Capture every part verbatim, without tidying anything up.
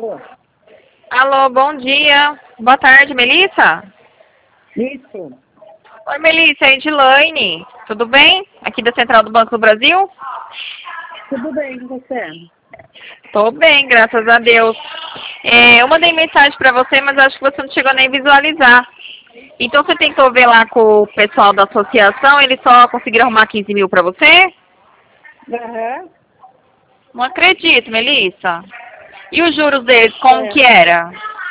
Alô? Alô, bom dia. Boa tarde, Melissa? Isso. Oi, Melissa, é Edilane. Tudo bem? Aqui da Central do Banco do Brasil? Tudo bem com você? Tô bem, graças a Deus. É, eu mandei mensagem pra você, mas acho que você não chegou nem a visualizar. Então você tentou ver lá com o pessoal da associação, eles só conseguiram arrumar quinze mil pra você? Aham. Não acredito, Melissa. E os juros deles, como É. que era?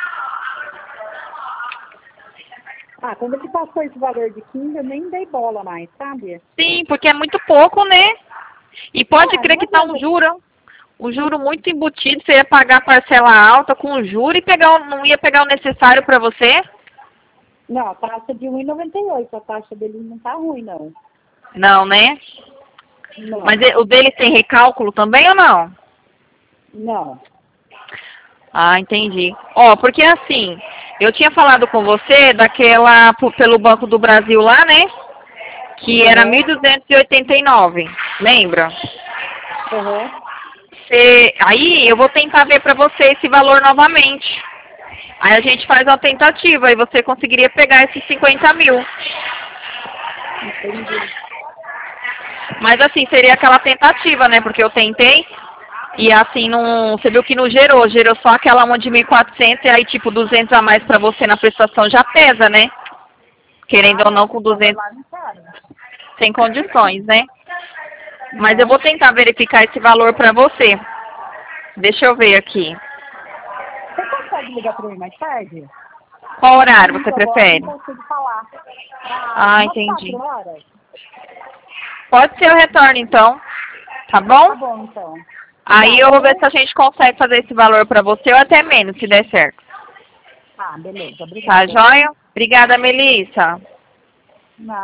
Ah, quando ele passou esse valor de quinze, eu nem dei bola mais, sabe? Sim, porque é muito pouco, né? E pode Ah, crer não que tá um adianta. juro, um juro muito embutido, você ia pagar parcela alta com juro e pegar, o- não ia pegar o necessário para você? Não, a taxa de um e noventa e oito, a taxa dele não tá ruim, não. Não, né? Não. Mas e- o dele tem recálculo também ou não? Não. Ah, entendi. Ó, porque assim, eu tinha falado com você daquela, p- pelo Banco do Brasil lá, né? Que era Aham. mil duzentos e oitenta e nove, lembra? Aham. Cê- aí eu vou tentar ver para você esse valor novamente. Aí a gente faz uma tentativa e você conseguiria pegar esses cinquenta mil. Entendi. Mas assim, seria aquela tentativa, né? Porque eu tentei e assim, não, você viu que não gerou. Gerou só aquela uma de mil e quatrocentos e aí tipo duzentos a mais pra você na prestação já pesa, né? Querendo Ah, ou não, não, com esse valor duzentos lá não quero. sem condições, né? Mas eu Não. vou tentar verificar esse valor pra você. Deixa eu ver aqui. Você consegue ligar para mim mais tarde? Qual Eu tô horário você indo agora, não prefere? consigo falar. Ah, Ah, umas entendi. quatro horas? Pode ser o retorno então, tá bom? Tá bom, então. Aí Tá, eu vou ver se viu? a gente consegue fazer esse valor pra você ou até menos, se der certo. Tá, beleza. Tá Obrigada. joia? Obrigada, Melissa. Não.